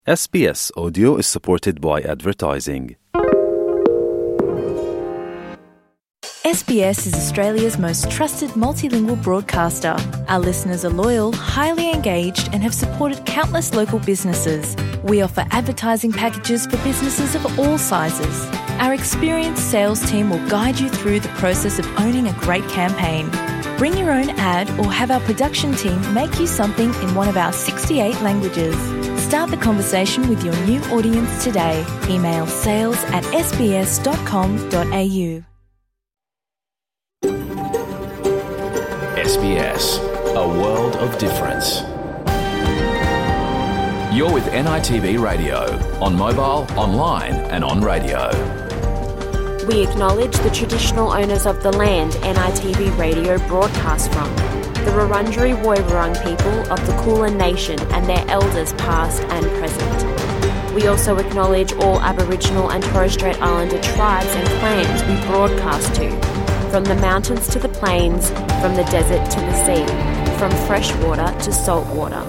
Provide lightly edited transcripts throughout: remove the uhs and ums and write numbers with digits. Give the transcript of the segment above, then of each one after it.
SBS Audio is supported by advertising. SBS is Australia's most trusted multilingual broadcaster. Our listeners are loyal, highly engaged and have supported countless local businesses. We offer advertising packages for businesses of all sizes. Our experienced sales team will guide you through the process of owning a great campaign. Bring your own ad or have our production team make you something in one of our 68 languages. Start the conversation with your new audience today. Email sales@sbs.com.au. SBS, a world of difference. You're with NITV Radio, on mobile, online and on radio. We acknowledge the traditional owners of the land NITV Radio broadcasts from, the Wurundjeri Woiwurrung people of the Kulin Nation and their elders past and present. We also acknowledge all Aboriginal and Torres Strait Islander tribes and clans we broadcast to, from the mountains to the plains, from the desert to the sea, from fresh water to salt water.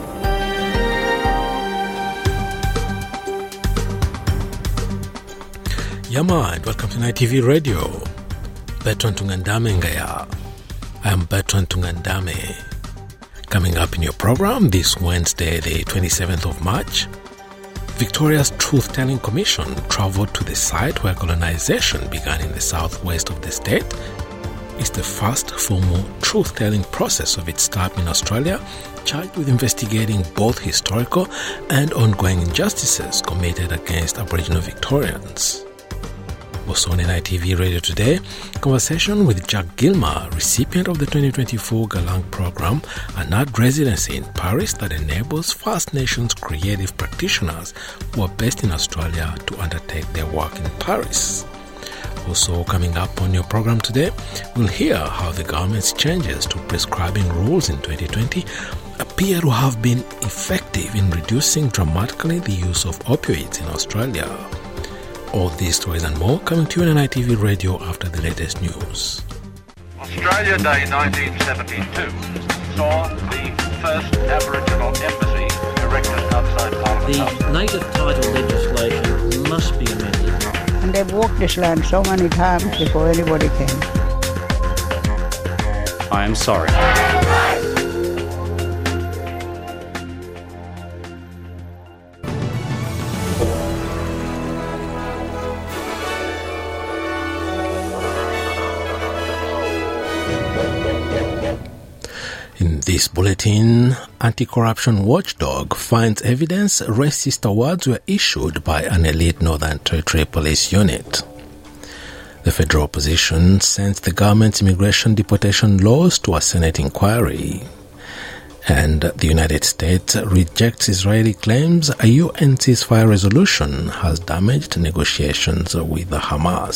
Yama, and welcome to NITV Radio. Bertrand Tungandame Ngaya. I am Bertrand Tungandame. Coming up in your program this Wednesday, the 27th of March, Victoria's Truth-Telling Commission travelled to the site where colonisation began in the southwest of the state. It's the first formal truth-telling process of its type in Australia, charged with investigating both historical and ongoing injustices committed against Aboriginal Victorians. Also on NITV Radio today, conversation with Jack Gilmer, recipient of the 2024 Galang Program, an art residency in Paris that enables First Nations creative practitioners who are based in Australia to undertake their work in Paris. Also coming up on your program today, we'll hear how the government's changes to prescribing rules in 2020 appear to have been effective in reducing dramatically the use of opioids in Australia. All these stories and more coming to you on NITV Radio after the latest news. Australia Day 1972 saw the first Aboriginal embassy erected outside Parliament House. The native title legislation must be amended. And they've walked this land so many times before anybody came. I am sorry. In this bulletin, anti-corruption watchdog finds evidence racist awards were issued by an elite Northern Territory police unit. The federal opposition sends the government's immigration deportation laws to a Senate inquiry. And the United States rejects Israeli claims a UN ceasefire resolution has damaged negotiations with Hamas.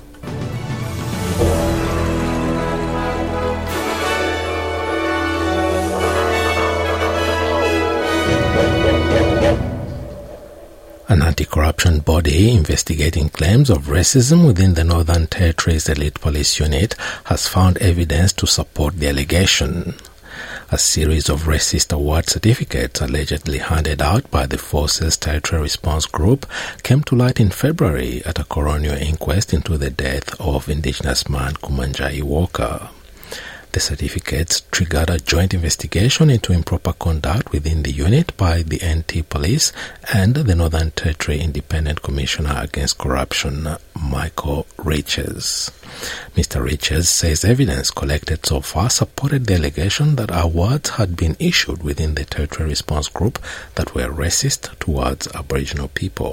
An anti-corruption body investigating claims of racism within the Northern Territory's elite police unit has found evidence to support the allegation. A series of racist award certificates allegedly handed out by the Forces Territory Response Group came to light in February at a coronial inquest into the death of Indigenous man Kumanjayi Walker. The certificates triggered a joint investigation into improper conduct within the unit by the NT Police and the Northern Territory Independent Commissioner Against Corruption, Michael Riches. Mr. Riches says evidence collected so far supported the allegation that awards had been issued within the Territory Response Group that were racist towards Aboriginal people.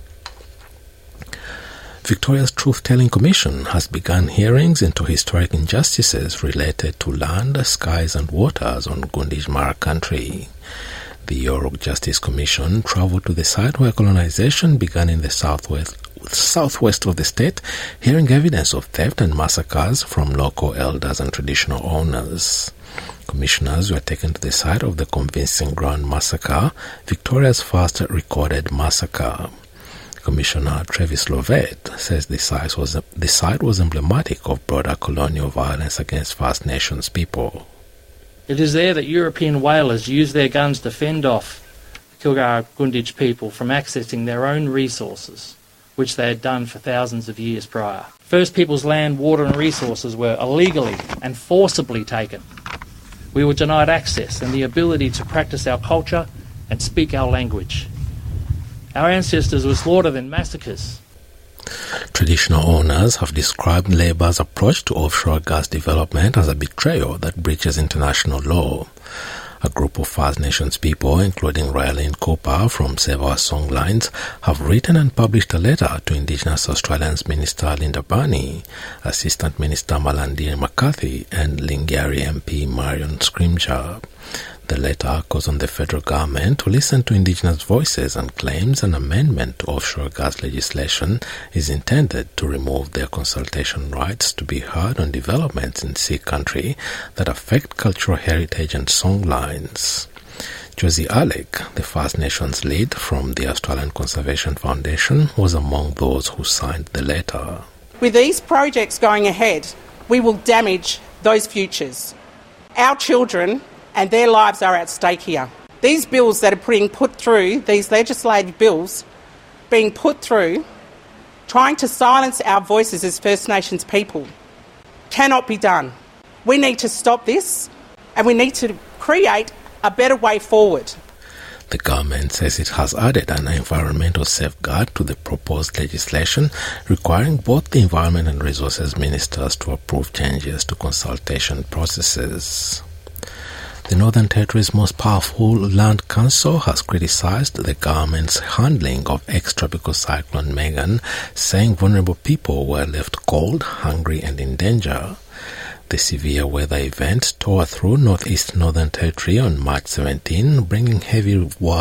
Victoria's Truth-Telling Commission has begun hearings into historic injustices related to land, skies and waters on Gunditjmara country. The Yorok Justice Commission travelled to the site where colonisation began in the southwest of the state, hearing evidence of theft and massacres from local elders and traditional owners. Commissioners were taken to the site of the Convincing Ground Massacre, Victoria's first recorded massacre. Commissioner Travis Lovett says the site was emblematic of broader colonial violence against First Nations people. It is there that European whalers used their guns to fend off Kilgara Gunditj people from accessing their own resources, which they had done for thousands of years prior. First Peoples' land, water and resources were illegally and forcibly taken. We were denied access and the ability to practice our culture and speak our language. Our ancestors were slaughtered in massacres. Traditional owners have described Labour's approach to offshore gas development as a betrayal that breaches international law. A group of First Nations people, including Rylene Cooper from Save Our Songlines, have written and published a letter to Indigenous Australians Minister Linda Burney, Assistant Minister Malandine McCarthy and Lingiari MP Marion Scrimgeour. The letter calls on the federal government to listen to Indigenous voices and claims an amendment to offshore gas legislation is intended to remove their consultation rights to be heard on developments in Sea Country that affect cultural heritage and songlines. Josie Alec, the First Nations lead from the Australian Conservation Foundation, was among those who signed the letter. With these projects going ahead, we will damage those futures. Our children and their lives are at stake here. These bills that are being put through, these legislative bills being put through, trying to silence our voices as First Nations people, cannot be done. We need to stop this and we need to create a better way forward. The government says it has added an environmental safeguard to the proposed legislation, requiring both the Environment and Resources Ministers to approve changes to consultation processes. The Northern Territory's most powerful land council has criticised the government's handling of ex-tropical cyclone Megan, saying vulnerable people were left cold, hungry and in danger. The severe weather event tore through northeast Northern Territory on March 17, bringing heavy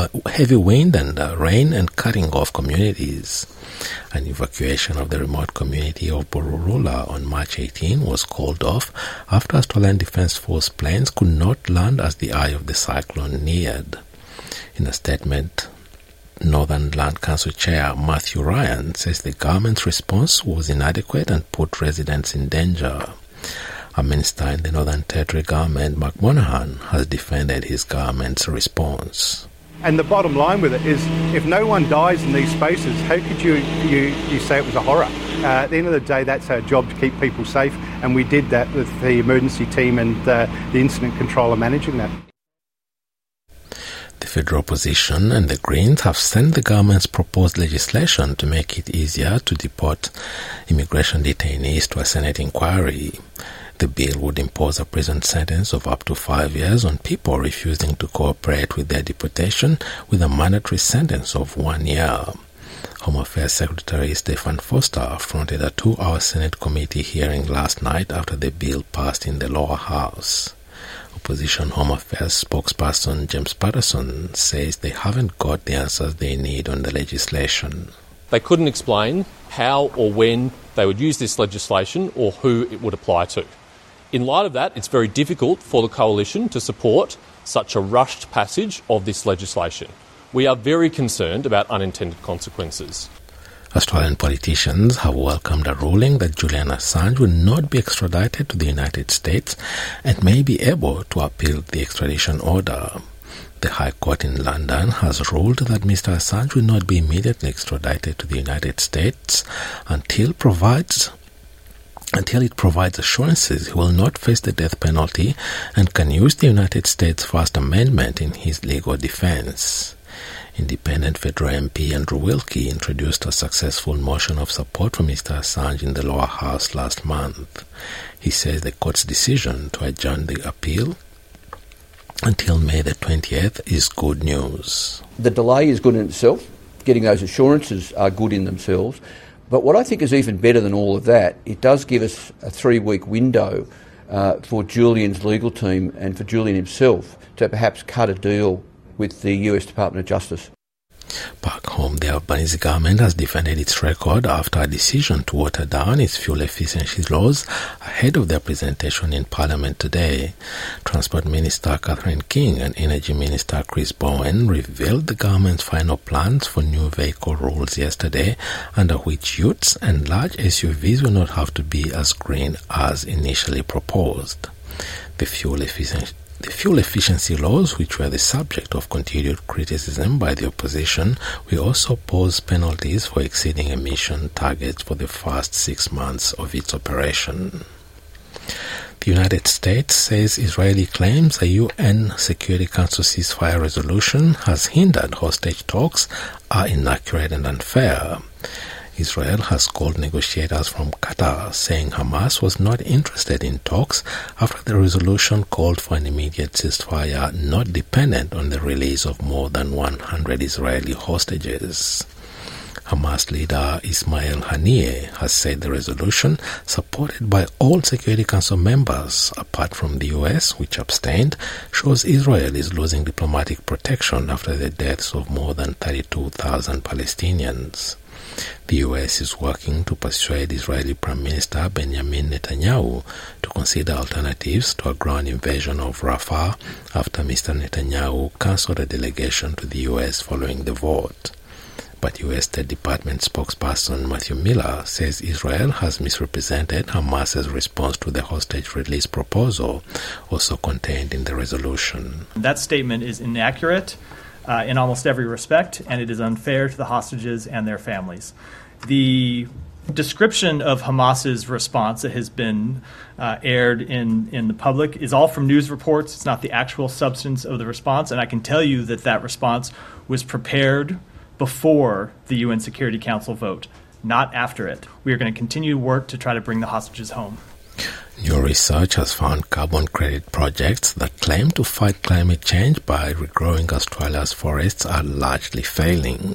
wind and rain and cutting off communities. An evacuation of the remote community of Borroloola on March 18 was called off after Australian Defence Force planes could not land as the eye of the cyclone neared. In a statement, Northern Land Council Chair Matthew Ryan says the government's response was inadequate and put residents in danger. A minister in the Northern Territory government, Mark Monaghan, has defended his government's response. And the bottom line with it is, if no one dies in these spaces, how could you say it was a horror? At the end of the day, that's our job, to keep people safe, and we did that with the emergency team and the incident controller managing that. The federal opposition and the Greens have sent the government's proposed legislation to make it easier to deport immigration detainees to a Senate inquiry. The bill would impose a prison sentence of up to 5 years on people refusing to cooperate with their deportation, with a mandatory sentence of 1 year. Home Affairs Secretary Stephen Foster fronted a 2-hour Senate committee hearing last night after the bill passed in the lower house. Opposition Home Affairs spokesperson James Patterson says they haven't got the answers they need on the legislation. They couldn't explain how or when they would use this legislation or who it would apply to. In light of that, it's very difficult for the Coalition to support such a rushed passage of this legislation. We are very concerned about unintended consequences. Australian politicians have welcomed a ruling that Julian Assange will not be extradited to the United States and may be able to appeal the extradition order. The High Court in London has ruled that Mr. Assange will not be immediately extradited to the United States until it provides assurances he will not face the death penalty and can use the United States First Amendment in his legal defense. Independent federal MP Andrew Wilkie introduced a successful motion of support for Mr. Assange in the lower house last month. He says the court's decision to adjourn the appeal until May the 20th is good news. The delay is good in itself. Getting those assurances are good in themselves. But what I think is even better than all of that, it does give us a 3-week window for Julian's legal team and for Julian himself to perhaps cut a deal with the US Department of Justice. Back home, the Albanese government has defended its record after a decision to water down its fuel efficiency laws ahead of their presentation in Parliament today. Transport Minister Catherine King and Energy Minister Chris Bowen revealed the government's final plans for new vehicle rules yesterday, under which utes and large SUVs will not have to be as green as initially proposed. The fuel efficiency The fuel efficiency laws, which were the subject of continued criticism by the opposition, will also pose penalties for exceeding emission targets for the first 6 months of its operation. The United States says Israeli claims a UN Security Council ceasefire resolution has hindered hostage talks are inaccurate and unfair. Israel has called negotiators from Qatar, saying Hamas was not interested in talks after the resolution called for an immediate ceasefire not dependent on the release of more than 100 Israeli hostages. Hamas leader Ismail Haniyeh has said the resolution, supported by all Security Council members apart from the US, which abstained, shows Israel is losing diplomatic protection after the deaths of more than 32,000 Palestinians. The US is working to persuade Israeli Prime Minister Benjamin Netanyahu to consider alternatives to a ground invasion of Rafah after Mr. Netanyahu cancelled a delegation to the US following the vote. But US State Department spokesperson Matthew Miller says Israel has misrepresented Hamas's response to the hostage release proposal, also contained in the resolution. That statement is inaccurate in almost every respect, and it is unfair to the hostages and their families. The description of Hamas's response that has been aired in the public is all from news reports. It's not the actual substance of the response, and I can tell you that that response was prepared before the UN Security Council vote, not after it. We are going to continue to work to try to bring the hostages home. New research has found carbon credit projects that claim to fight climate change by regrowing Australia's forests are largely failing.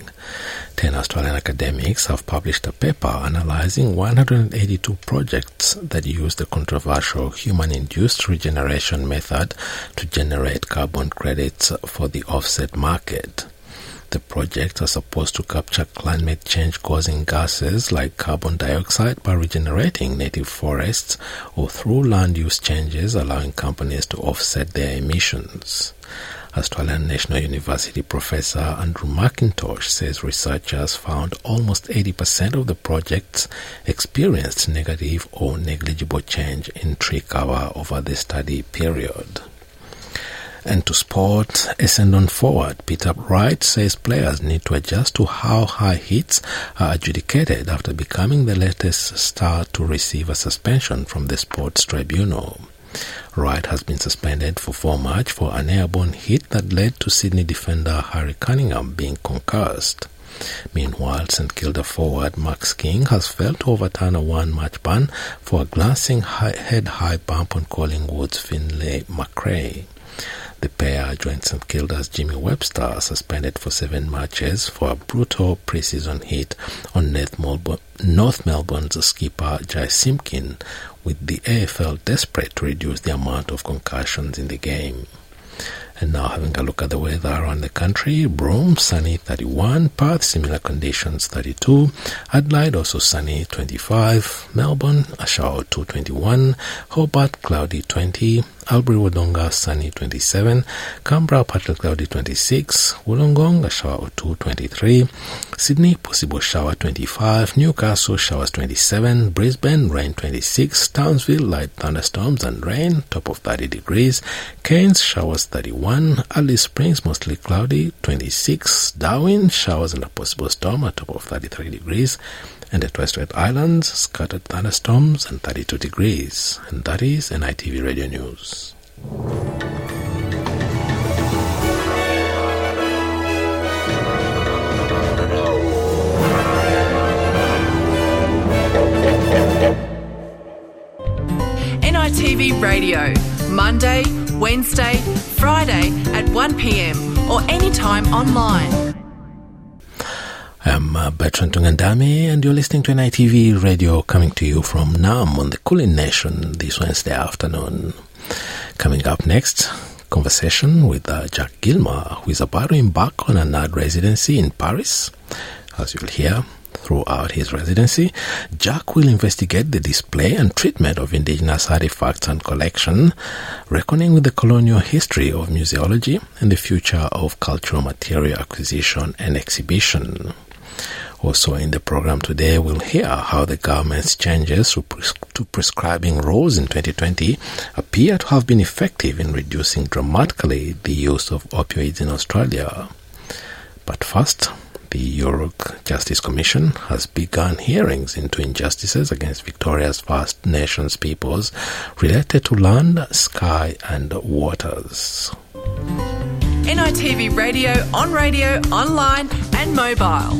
10 Australian academics have published a paper analysing 182 projects that use the controversial human-induced regeneration method to generate carbon credits for the offset market. The projects are supposed to capture climate change-causing gases like carbon dioxide by regenerating native forests or through land use changes, allowing companies to offset their emissions. Australian National University professor Andrew McIntosh says researchers found almost 80% of the projects experienced negative or negligible change in tree cover over the study period. And to sport, Essendon forward Peter Wright says players need to adjust to how high hits are adjudicated after becoming the latest star to receive a suspension from the Sports Tribunal. Wright has been suspended for 4 matches for an airborne hit that led to Sydney defender Harry Cunningham being concussed. Meanwhile, St Kilda forward Max King has failed to overturn a 1-match ban for a glancing head-high bump on Collingwood's Finlay Macrae. The pair joined St Kilda's Jimmy Webster, suspended for 7 matches for a brutal pre-season hit on North Melbourne's skipper Jai Simpkin, with the AFL desperate to reduce the amount of concussions in the game. And now having a look at the weather around the country. Broome, sunny 31. Perth, similar conditions 32. Adelaide, also sunny 25. Melbourne, a shower 2 21. Hobart, cloudy 20. Albury-Wodonga, sunny 27. Canberra, partly cloudy 26. Wollongong, a shower 2 23. Sydney, possible shower 25. Newcastle, showers 27. Brisbane, rain 26. Townsville, light thunderstorms and rain, top of 30 degrees. Cairns, showers 31. Alice Springs, mostly cloudy, 26. Darwin, showers and a possible storm, a top of 33 degrees. And at West Islands, scattered thunderstorms and 32 degrees. And that is NITV Radio News. NITV Radio, Monday, Wednesday, Friday at 1 p.m. or anytime online. I'm Bertrand Tungandame, and you're listening to NITV Radio, coming to you from Naarm on the Kulin Nation this Wednesday afternoon. Coming up next, conversation with Jack Gilmer, who is about to embark on a NAD residency in Paris. As you'll hear, throughout his residency, Jack will investigate the display and treatment of indigenous artifacts and collection, reckoning with the colonial history of museology and the future of cultural material acquisition and exhibition. Also in the program today, we'll hear how the government's changes to prescribing rules in 2020 appear to have been effective in reducing dramatically the use of opioids in Australia. But first, the Yurok Justice Commission has begun hearings into injustices against Victoria's First Nations peoples related to land, sky and waters. NITV Radio, online and mobile.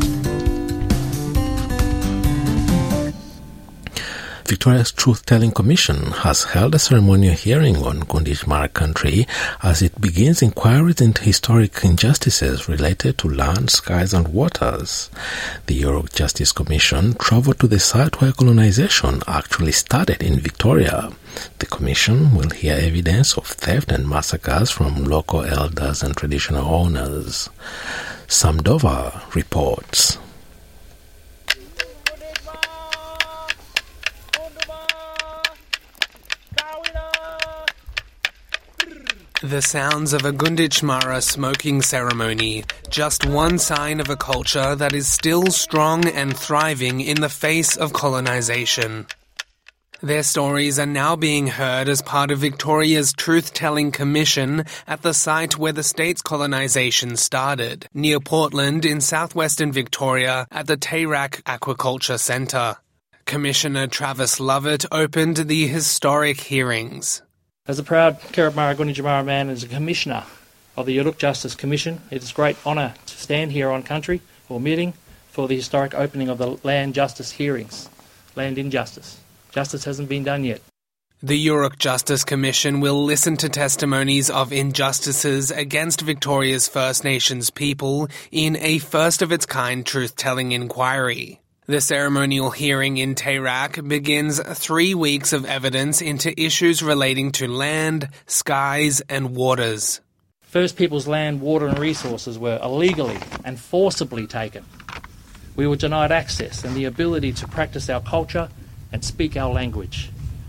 Victoria's Truth-Telling Commission has held a ceremonial hearing on Gunditjmara country as it begins inquiries into historic injustices related to land, skies and waters. The Yurok Justice Commission travelled to the site where colonisation actually started in Victoria. The Commission will hear evidence of theft and massacres from local elders and traditional owners. Sam Dover reports. The sounds of a Gunditjmara smoking ceremony, just one sign of a culture that is still strong and thriving in the face of colonisation. Their stories are now being heard as part of Victoria's Truth-Telling Commission at the site where the state's colonisation started, near Portland in southwestern Victoria at the Tayrak Aquaculture Centre. Commissioner Travis Lovett opened the historic hearings. As a proud Kirrabmarra Gunditjmara man and as a commissioner of the Yurok Justice Commission, it is a great honour to stand here on country or meeting for the historic opening of the land justice hearings. Land injustice. Justice hasn't been done yet. The Yurok Justice Commission will listen to testimonies of injustices against Victoria's First Nations people in a first-of-its-kind truth-telling inquiry. The ceremonial hearing in Tayrak begins 3 weeks of evidence into issues relating to land, skies and waters. First Peoples' land, water and resources were illegally and forcibly taken. We were denied access and the ability to practice our culture and speak our language.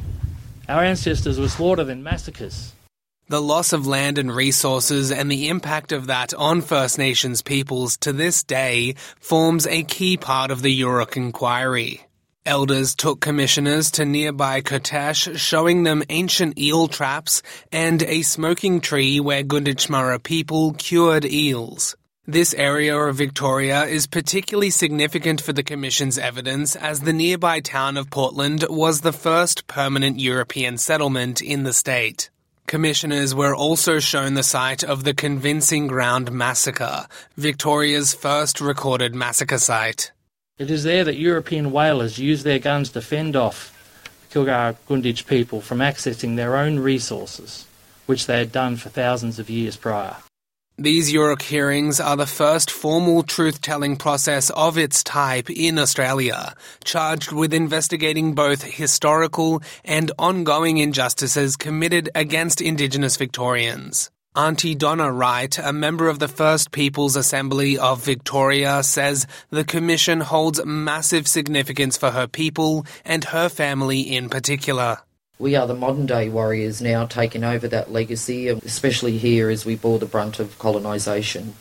Our ancestors were slaughtered in massacres. The loss of land and resources and the impact of that on First Nations peoples to this day forms a key part of the Yurok inquiry. Elders took commissioners to nearby Kotesh, showing them ancient eel traps and a smoking tree where Gunditjmara people cured eels. This area of Victoria is particularly significant for the Commission's evidence as the nearby town of Portland was the first permanent European settlement in the state. Commissioners were also shown the site of the Convincing Ground Massacre, Victoria's first recorded massacre site. It is there that European whalers used their guns to fend off the Kilgara Gunditj people from accessing their own resources, which they had done for thousands of years prior. These Yurok hearings are the first formal truth-telling process of its type in Australia, charged with investigating both historical and ongoing injustices committed against Indigenous Victorians. Auntie Donna Wright, a member of the First Peoples Assembly of Victoria, says the Commission holds massive significance for her people and her family in particular. We are the modern-day warriors now taking over that legacy, especially here as we bore the brunt of colonisation,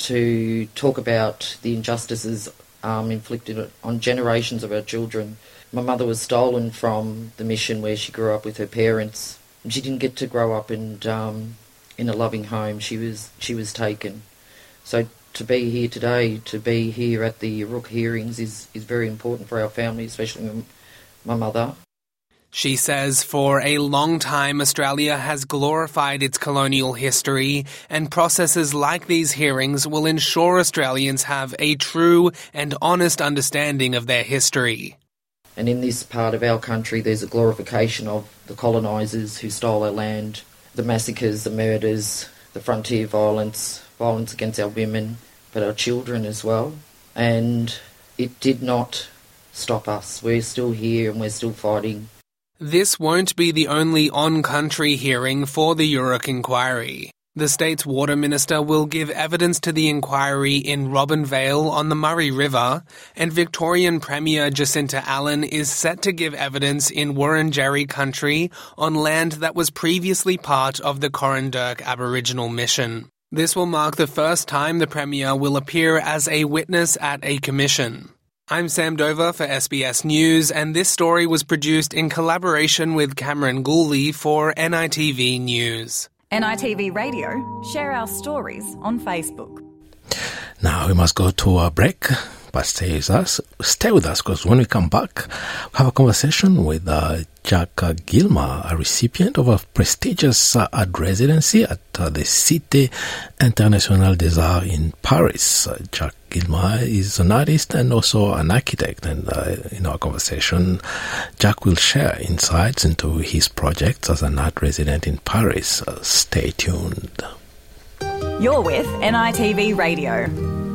to talk about the injustices inflicted on generations of our children. My mother was stolen from the mission where she grew up with her parents. She didn't get to grow up in a loving home. She was taken. So to be here today, to be here at the Yurok hearings is very important for our family, especially my mother. She says for a long time Australia has glorified its colonial history, and processes like these hearings will ensure Australians have a true and honest understanding of their history. And in this part of our country there's a glorification of the colonisers who stole our land, the massacres, the murders, the frontier violence against our women, but our children as well. And it did not stop us. We're still here and we're still fighting. This won't be the only on-country hearing for the Yurok inquiry. The state's water minister will give evidence to the inquiry in Robinvale on the Murray River, and Victorian Premier Jacinta Allen is set to give evidence in Wurundjeri country on land that was previously part of the Corandurk Aboriginal Mission. This will mark the first time the Premier will appear as a witness at a commission. I'm Sam Dover for SBS News, and this story was produced in collaboration with Cameron Gooley for NITV News. NITV Radio, share our stories on Facebook. Now we must go to a break, but stay with us because when we come back, we have a conversation with Jack Gilmer, a recipient of a prestigious art residency at the Cité Internationale des Arts in Paris. Jack Gilmer is an artist and also an architect, and in our conversation, Jack will share insights into his projects as an art resident in Paris. Stay tuned. You're with NITV Radio.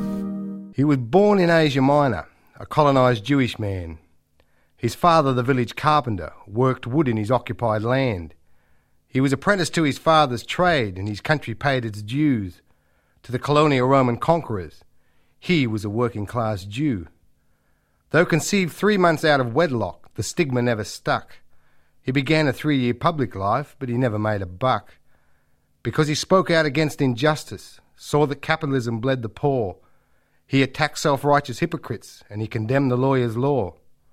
He was born in Asia Minor, a colonised Jewish man. His father, the village carpenter, worked wood in his occupied land. He was apprenticed to his father's trade, and his country paid its dues to the colonial Roman conquerors. He was a working-class Jew. Though conceived 3 months out of wedlock, the stigma never stuck. He began a 3-year public life, but he never made a buck. Because he spoke out against injustice, saw that capitalism bled the poor, he attacked self-righteous hypocrites, and he condemned the lawyer's law.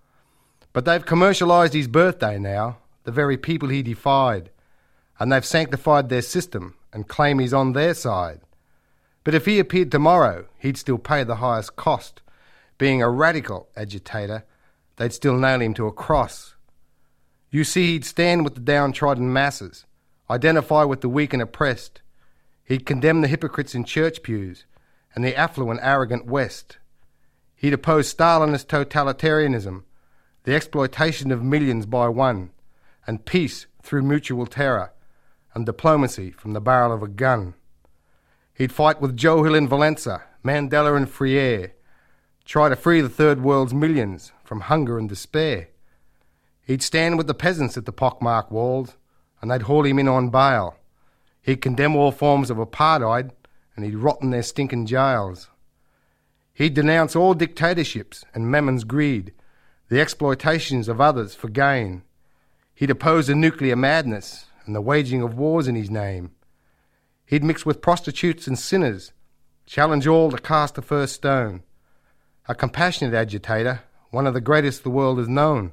But they've commercialised his birthday now, the very people he defied, and they've sanctified their system and claim he's on their side. But if he appeared tomorrow, he'd still pay the highest cost. Being a radical agitator, they'd still nail him to a cross. You see, he'd stand with the downtrodden masses, identify with the weak and oppressed. He'd condemn the hypocrites in church pews and the affluent, arrogant West. He'd oppose Stalinist totalitarianism, the exploitation of millions by one, and peace through mutual terror, and diplomacy from the barrel of a gun. He'd fight with Joe Hill in Valença, Mandela and Freire, try to free the third world's millions from hunger and despair. He'd stand with the peasants at the pockmarked walls, and they'd haul him in on bail. He'd condemn all forms of apartheid, and he'd rot in their stinking jails. He'd denounce all dictatorships and Memmon's greed, the exploitations of others for gain. He'd oppose the nuclear madness and the waging of wars in his name. He'd mix with prostitutes and sinners, challenge all to cast the first stone. A compassionate agitator, one of the greatest the world has known.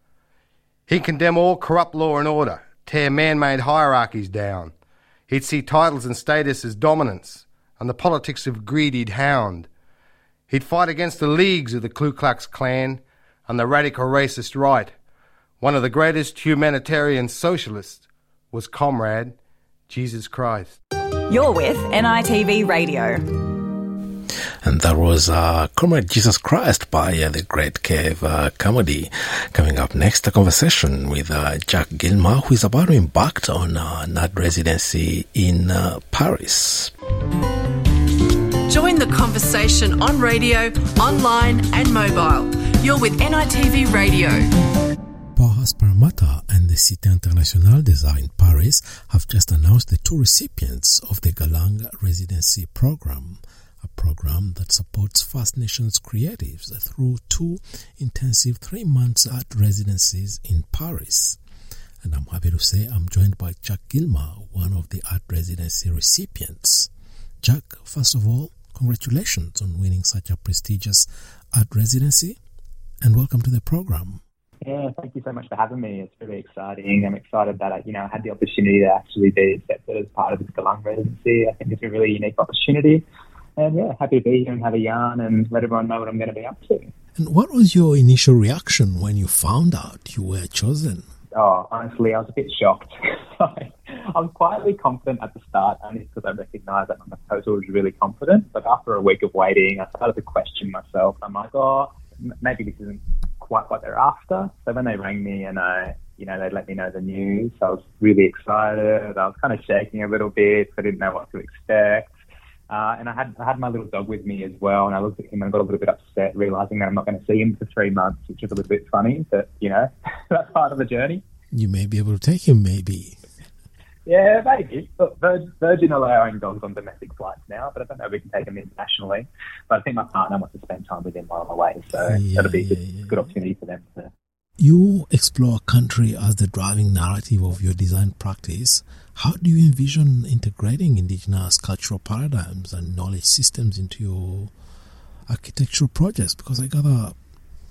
He'd condemn all corrupt law and order, tear man-made hierarchies down. He'd see titles and status as dominance, and the politics of greed he'd hound. He'd fight against the leagues of the Ku Klux Klan and the radical racist right. One of the greatest humanitarian socialists was Comrade Jesus Christ. You're with NITV Radio. And that was Comrade Jesus Christ by the Great Cave Comedy. Coming up next, a conversation with Jack Gilmer, who is about to embark on an art residency in Paris. Join the conversation on radio, online and mobile. You're with NITV Radio. Paris Parramatta and the Cité Internationale des Arts in Paris have just announced the 2 recipients of the Galang Residency Program, a program that supports First Nations creatives through 2 intensive 3-month art residencies in Paris. And I'm happy to say I'm joined by Jack Gilmer, one of the art residency recipients. Jack, first of all, congratulations on winning such a prestigious art residency, and welcome to the program. Yeah, thank you so much for having me. It's really exciting. I'm excited that I had the opportunity to actually be accepted as part of this Galang residency. I think it's a really unique opportunity. And yeah, happy to be here and have a yarn and let everyone know what I'm going to be up to. And what was your initial reaction when you found out you were chosen? Oh, honestly, I was a bit shocked. I was quietly confident at the start, only because I recognised that my proposal was really confident. But after a week of waiting, I started to question myself. I'm like, maybe this isn't quite what they're after. So when they rang me and they let me know the news, I was really excited. I was kind of shaking a little bit. I didn't know what to expect. And I had my little dog with me as well, and I looked at him and I got a little bit upset, realising that I'm not going to see him for 3 months, which is a little bit funny, but, that's part of the journey. You may be able to take him, maybe. Yeah, maybe. Look, Virgin are allowing dogs on domestic flights now, but I don't know if we can take him internationally. But I think my partner wants to spend time with him while I'm away, so that'll be a good opportunity for them to... You explore country as the driving narrative of your design practice. How do you envision integrating Indigenous cultural paradigms and knowledge systems into your architectural projects? Because I gather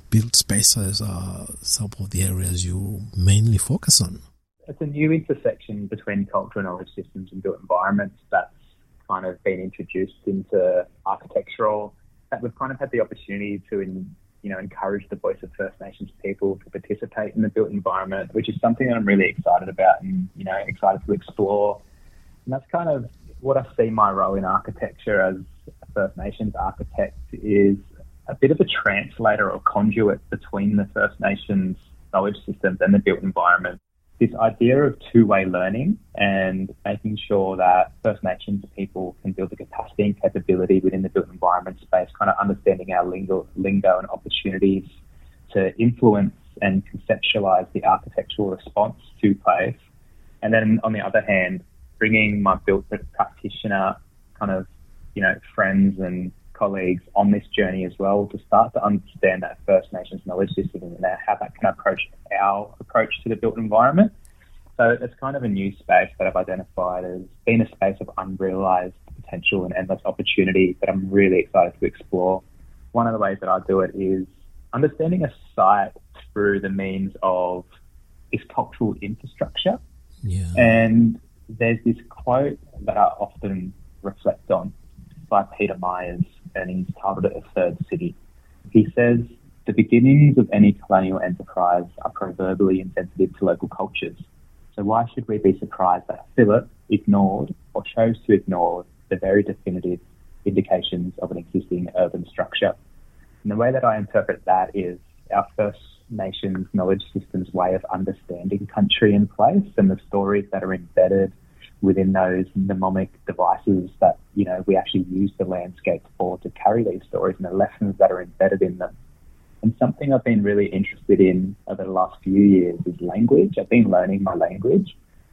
built spaces are some of the areas you mainly focus on? It's a new intersection between cultural knowledge systems and built environments that's kind of been introduced into architectural, that we've kind of had the opportunity to encourage the voice of First Nations people to participate in the built environment, which is something that I'm really excited about and, excited to explore. And that's kind of what I see my role in architecture as a First Nations architect is a bit of a translator or conduit between the First Nations knowledge systems and the built environment. This idea of two-way learning and making sure that First Nations people can build the capacity and capability within the built environment space, kind of understanding our lingo and opportunities to influence and conceptualize the architectural response to place. And then on the other hand, bringing my built practitioner kind of, friends and colleagues on this journey as well to start to understand that First Nations knowledge system and how that can approach our approach to the built environment. So it's kind of a new space that I've identified as being a space of unrealised potential and endless opportunity that I'm really excited to explore. One of the ways that I do it is understanding a site through the means of its cultural infrastructure. Yeah. And there's this quote that I often reflect on by Peter Myers, and he's titled it A Third City. He says, "The beginnings of any colonial enterprise are proverbially insensitive to local cultures. So why should we be surprised that Philip ignored or chose to ignore the very definitive indications of an existing urban structure?" And the way that I interpret that is our First Nations knowledge system's way of understanding country and place and the stories that are embedded within those mnemonic devices that, we actually use the landscape for to carry these stories and the lessons that are embedded in them. And something I've been really interested in over the last few years is language. I've been learning my language.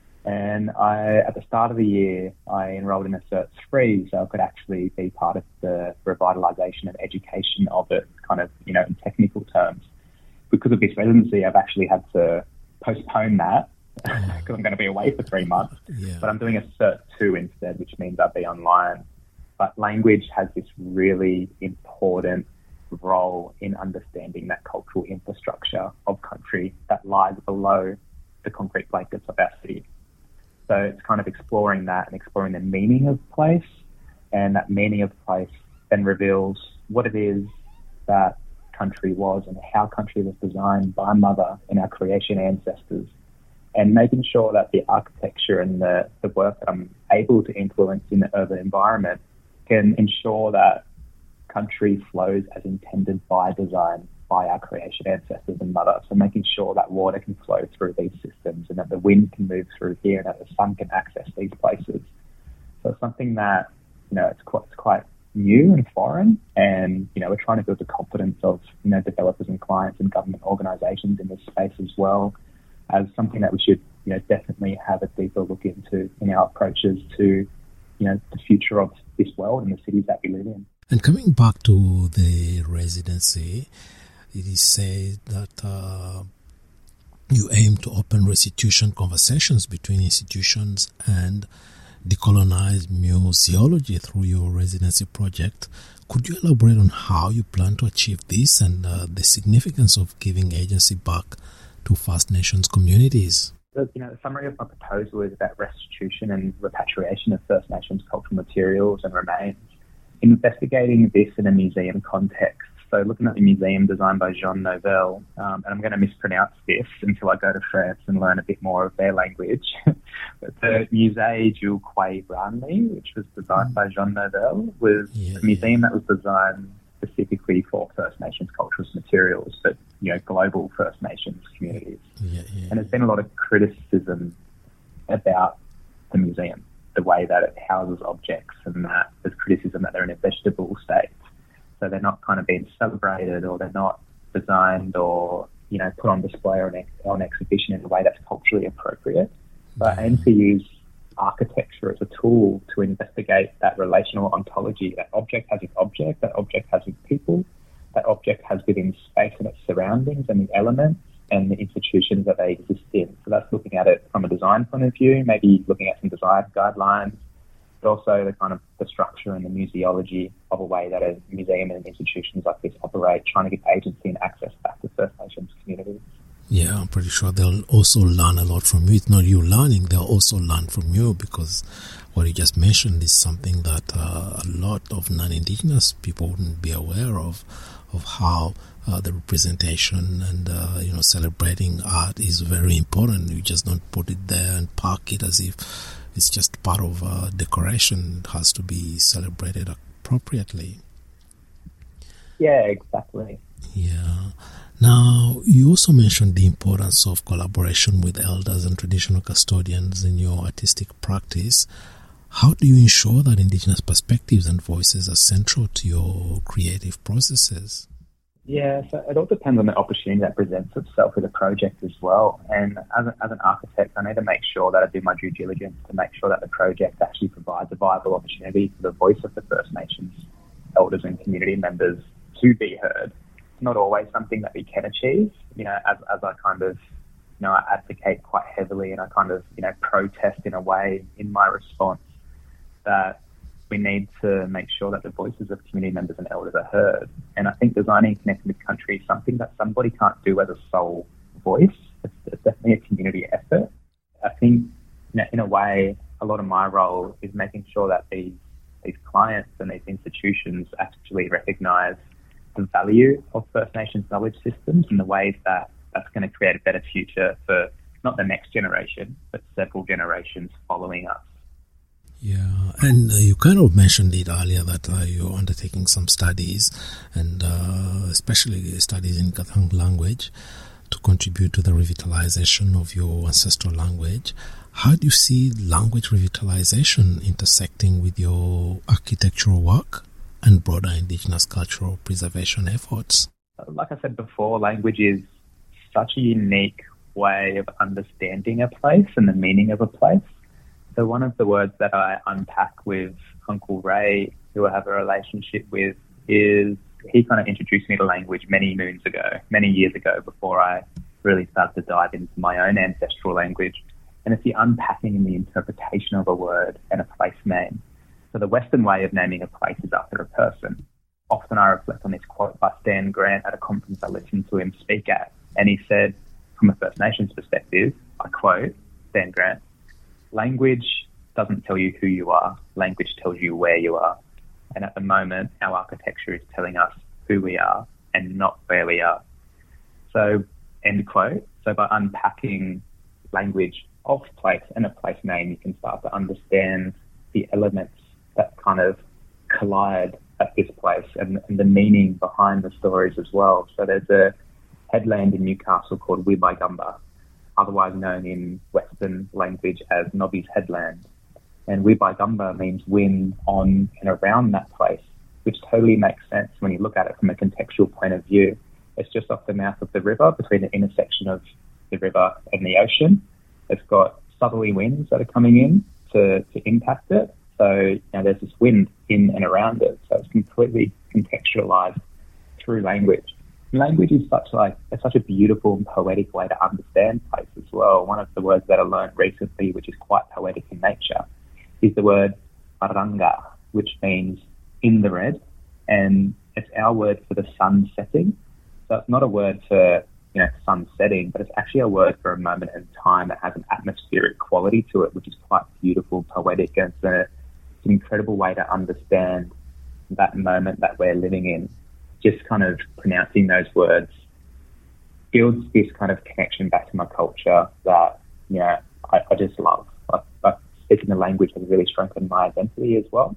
And at the start of the year, I enrolled in a Cert 3 so I could actually be part of the revitalisation and education of it, kind of, in technical terms. Because of this residency, I've actually had to postpone that because I'm going to be away for 3 months. Yeah. But I'm doing a Cert 2 instead, which means I'll be online. But language has this really important role in understanding that cultural infrastructure of country that lies below the concrete blankets of our city. So it's kind of exploring that and exploring the meaning of place, and that meaning of place then reveals what it is that country was and how country was designed by Mother and our creation ancestors, and making sure that the architecture and the work that I'm able to influence in the urban environment can ensure that country flows as intended by design by our creation ancestors and Mother. So making sure that water can flow through these systems and that the wind can move through here and that the sun can access these places. So it's something that, it's quite new and foreign, and, we're trying to build the confidence of, developers and clients and government organisations in this space as well, as something that we should, definitely have a deeper look into in our approaches to, the future of this world and the cities that we live in. And coming back to the residency, it is said that you aim to open restitution conversations between institutions and decolonize museology through your residency project. Could you elaborate on how you plan to achieve this and the significance of giving agency back to First Nations communities? The summary of my proposal is about restitution and repatriation of First Nations cultural materials and remains. Investigating this in a museum context, so looking at the museum designed by Jean Nouvel, and I'm going to mispronounce this until I go to France and learn a bit more of their language, but the Musée Jules Quay-Branly, which was designed by Jean Nouvel, was a museum that was designed specifically for First Nations cultural materials, but global First Nations communities. And there's been a lot of criticism about the museum, the way that it houses objects, and that there's criticism that they're in a vegetable state. So they're not kind of being celebrated, or they're not designed or, put on display or on exhibition in a way that's culturally appropriate. So I aim to use architecture as a tool to investigate that relational ontology. That object has its object, that object has its people, that object has within space and its surroundings and the elements and the institutions that they exist in. So that's looking at it from a design point of view, maybe looking at some design guidelines, but also the kind of the structure and the museology of a way that a museum and institutions like this operate, trying to give agency and access back Yeah, I'm pretty sure they'll also learn a lot from you. It's not you learning, they'll also learn from you, because what you just mentioned is something that a lot of non-Indigenous people wouldn't be aware of how the representation and celebrating art is very important. You just don't put it there and park it as if it's just part of decoration. It has to be celebrated appropriately. Yeah, exactly. Yeah. Now, you also mentioned the importance of collaboration with elders and traditional custodians in your artistic practice. How do you ensure that Indigenous perspectives and voices are central to your creative processes? Yeah, so it all depends on the opportunity that presents itself with a project as well. And as an architect, I need to make sure that I do my due diligence to make sure that the project actually provides a viable opportunity for the voice of the First Nations elders and community members to be heard. It's not always something that we can achieve, as I kind of, I advocate quite heavily and I kind of, protest in a way in my response that we need to make sure that the voices of community members and elders are heard. And I think designing and connecting with country is something that somebody can't do as a sole voice. It's definitely a community effort. I think, in a way, a lot of my role is making sure that these clients and these institutions actually recognise the value of First Nations knowledge systems and the ways that that's going to create a better future for not the next generation, but several generations following us. Yeah, and you kind of mentioned it earlier that you're undertaking some studies, and especially studies in Kathang language, to contribute to the revitalization of your ancestral language. How do you see language revitalization intersecting with your architectural work and broader Indigenous cultural preservation efforts? Like I said before, language is such a unique way of understanding a place and the meaning of a place. So one of the words that I unpack with Uncle Ray, who I have a relationship with, is he kind of introduced me to language many years ago, before I really started to dive into my own ancestral language. And it's the unpacking and the interpretation of a word and a place name. So the Western way of naming a place is after a person. Often I reflect on this quote by Stan Grant at a conference I listened to him speak at. And he said, from a First Nations perspective, I quote Stan Grant, "Language doesn't tell you who you are. Language tells you where you are." And at the moment, our architecture is telling us who we are and not where we are. So, end quote. So by unpacking language of place and a place name, you can start to understand the elements that kind of collide at this place and the meaning behind the stories as well. So there's a headland in Newcastle called Wibaigumba, otherwise known in Western language as Nobby's Headland. And Wibaigumba means wind on and around that place, which totally makes sense when you look at it from a contextual point of view. It's just off the mouth of the river, between the intersection of the river and the ocean. It's got southerly winds that are coming in to impact it. So there's this wind in and around it. So it's completely contextualized through language. Language is such a beautiful and poetic way to understand place as well. One of the words that I learned recently, which is quite poetic in nature, is the word aranga, which means in the red, and it's our word for the sun setting. So it's not a word for sun setting, but it's actually a word for a moment in time that has an atmospheric quality to it, which is quite beautiful, poetic, and it's an incredible way to understand that moment that we're living in. Just kind of pronouncing those words builds this kind of connection back to my culture that, I just love. Speaking the language has really strengthened my identity as well,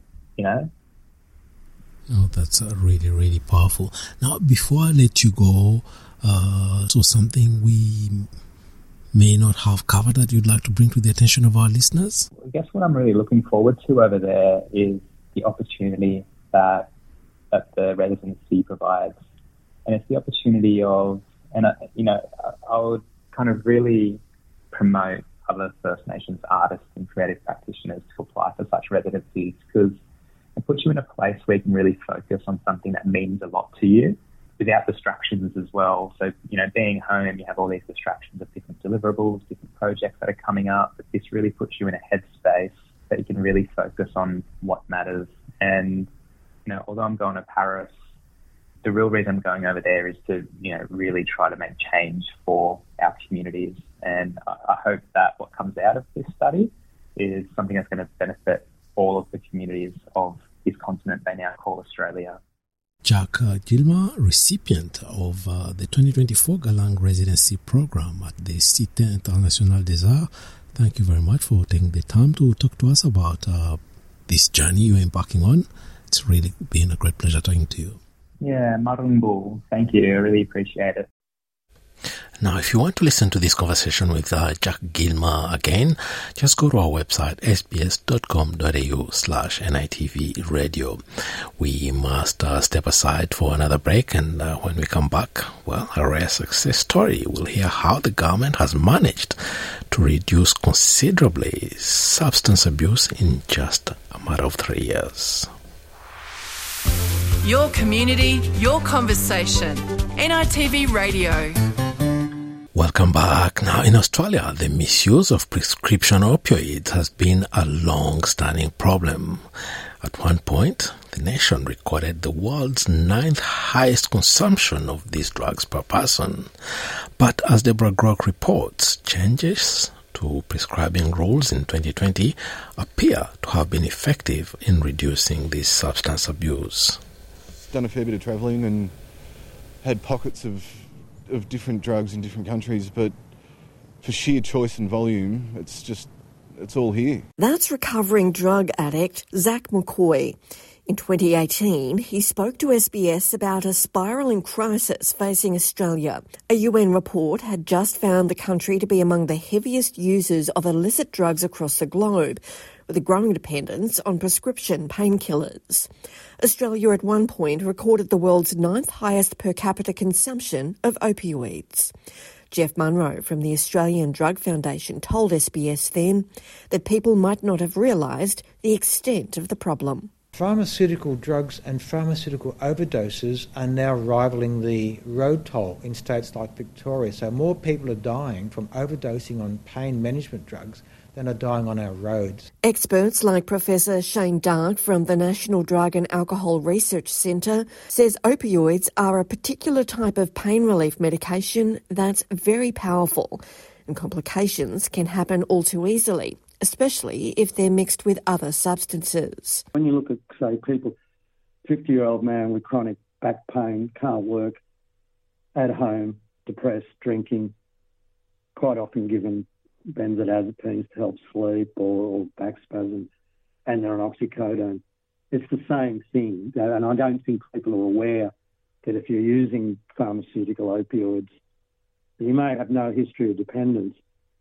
Oh, that's really, really powerful. Now, before I let you go, so something we may not have covered that you'd like to bring to the attention of our listeners? I guess what I'm really looking forward to over there is the opportunity that the residency provides. And it's the opportunity of, I would kind of really promote other First Nations artists and creative practitioners to apply for such residencies, because it puts you in a place where you can really focus on something that means a lot to you without distractions as well. So, being home, you have all these distractions of different deliverables, different projects that are coming up, but this really puts you in a headspace that you can really focus on what matters. And, although I'm going to Paris the real reason I'm going over there is to, really try to make change for our communities. And I hope that what comes out of this study is something that's going to benefit all of the communities of this continent they now call Australia. Jack Gilmer, recipient of the 2024 Galang Residency Program at the Cité Internationale des Arts, thank you very much for taking the time to talk to us about this journey you're embarking on. It's really been a great pleasure talking to you. Yeah, marungu. Thank you. I really appreciate it. Now, if you want to listen to this conversation with Jack Gilmer again, just go to our website, sbs.com.au/NITV radio. We must step aside for another break, and when we come back, well, a rare success story. We'll hear how the government has managed to reduce considerably substance abuse in just a matter of 3 years. Your community, your conversation. NITV Radio. Welcome back. Now, in Australia, the misuse of prescription opioids has been a long-standing problem. At one point, the nation recorded the world's 9th highest consumption of these drugs per person. But as Deborah Grock reports, changes to prescribing rules in 2020 appear to have been effective in reducing this substance abuse. Done a fair bit of travelling and had pockets of different drugs in different countries, but for sheer choice and volume, it's all here. That's recovering drug addict Zach McCoy. In 2018, he spoke to SBS about a spiralling crisis facing Australia. A UN report had just found the country to be among the heaviest users of illicit drugs across the globe, with a growing dependence on prescription painkillers. Australia at one point recorded the world's 9th highest per capita consumption of opioids. Jeff Munro from the Australian Drug Foundation told SBS then that people might not have realised the extent of the problem. Pharmaceutical drugs and pharmaceutical overdoses are now rivaling the road toll in states like Victoria. So more people are dying from overdosing on pain management drugs than are dying on our roads. Experts like Professor Shane Dark from the National Drug and Alcohol Research Centre says opioids are a particular type of pain relief medication that's very powerful, and complications can happen all too easily, especially if they're mixed with other substances. When you look at, say, people, 50-year-old man with chronic back pain, can't work, at home, depressed, drinking, quite often given benzodiazepines to help sleep or back spasm, and they're on oxycodone. It's the same thing, and I don't think people are aware that if you're using pharmaceutical opioids, you may have no history of dependence.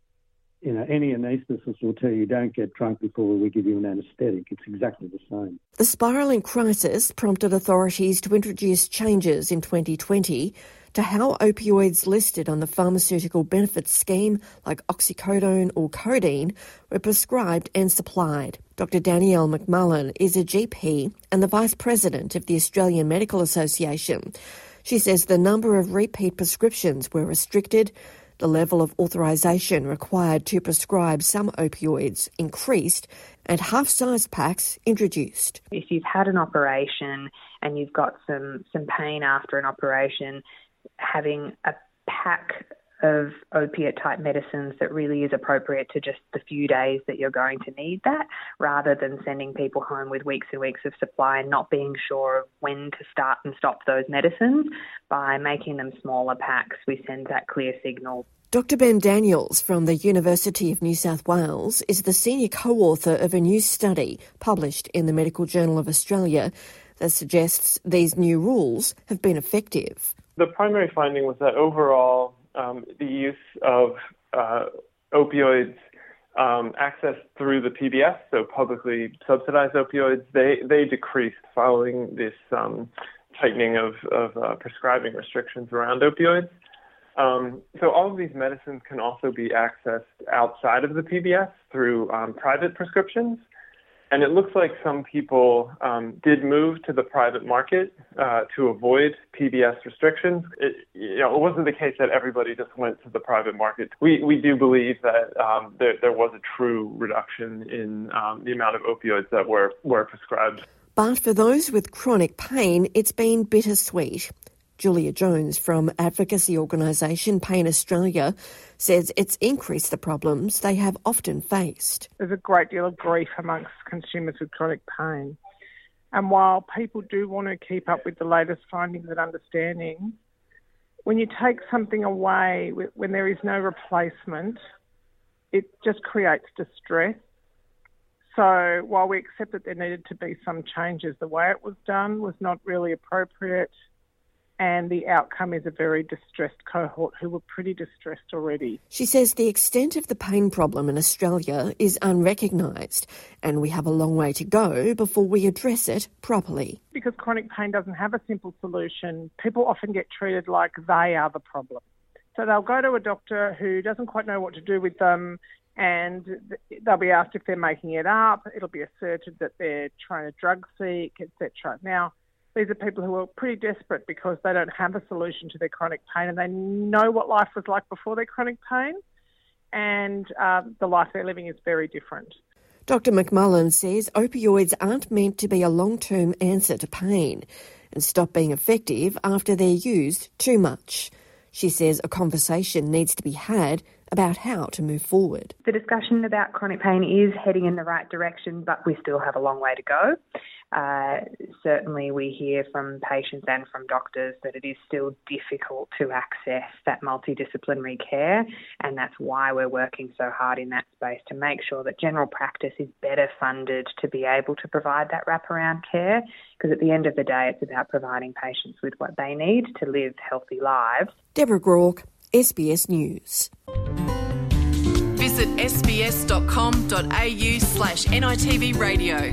Any anaesthetist will tell you don't get drunk before we give you an anaesthetic. It's exactly the same. The spiralling crisis prompted authorities to introduce changes in 2020 to how opioids listed on the pharmaceutical benefits scheme, like oxycodone or codeine, were prescribed and supplied. Dr. Danielle McMullen is a GP and the Vice President of the Australian Medical Association. She says the number of repeat prescriptions were restricted, the level of authorisation required to prescribe some opioids increased, and half-sized packs introduced. If you've had an operation and you've got some pain after an operation, having a pack of opiate-type medicines that really is appropriate to just the few days that you're going to need that, rather than sending people home with weeks and weeks of supply and not being sure of when to start and stop those medicines. By making them smaller packs, we send that clear signal. Dr. Ben Daniels from the University of New South Wales is the senior co-author of a new study published in the Medical Journal of Australia that suggests these new rules have been effective. The primary finding was that overall, the use of opioids accessed through the PBS, so publicly subsidized opioids, they decreased following this tightening of prescribing restrictions around opioids. So all of these medicines can also be accessed outside of the PBS through private prescriptions. And it looks like some people did move to the private market to avoid PBS restrictions. It wasn't the case that everybody just went to the private market. We do believe that there was a true reduction in the amount of opioids that were prescribed. But for those with chronic pain, it's been bittersweet. Julia Jones from advocacy organisation Pain Australia says it's increased the problems they have often faced. There's a great deal of grief amongst consumers with chronic pain. And while people do want to keep up with the latest findings and understanding, when you take something away, when there is no replacement, it just creates distress. So while we accept that there needed to be some changes, the way it was done was not really appropriate, and the outcome is a very distressed cohort who were pretty distressed already. She says the extent of the pain problem in Australia is unrecognised, and we have a long way to go before we address it properly. Because chronic pain doesn't have a simple solution, people often get treated like they are the problem. So they'll go to a doctor who doesn't quite know what to do with them, and they'll be asked if they're making it up. It'll be asserted that they're trying to drug seek, etc. Now, these are people who are pretty desperate because they don't have a solution to their chronic pain, and they know what life was like before their chronic pain, and the life they're living is very different. Dr McMullen says opioids aren't meant to be a long-term answer to pain and stop being effective after they're used too much. She says a conversation needs to be had about how to move forward. The discussion about chronic pain is heading in the right direction, but we still have a long way to go. Certainly we hear from patients and from doctors that it is still difficult to access that multidisciplinary care, and that's why we're working so hard in that space to make sure that general practice is better funded to be able to provide that wraparound care, because at the end of the day it's about providing patients with what they need to live healthy lives. Deborah Grauke, SBS News. Visit sbs.com.au/NITV radio.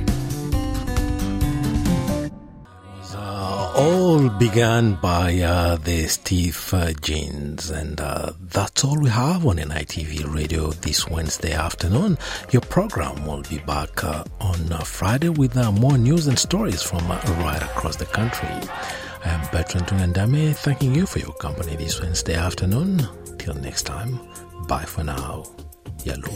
All began by the Steve Jeans, and that's all we have on NITV Radio this Wednesday afternoon. Your program will be back on Friday with more news and stories from right across the country. I am Bertrand Tungandame, thanking you for your company this Wednesday afternoon. Till next time, bye for now. Yalu.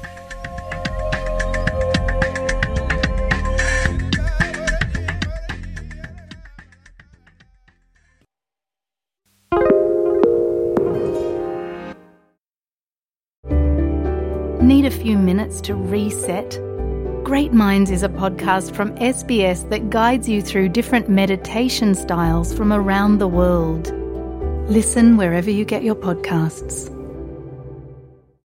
Need a few minutes to reset? Great Minds is a podcast from SBS that guides you through different meditation styles from around the world. Listen wherever you get your podcasts.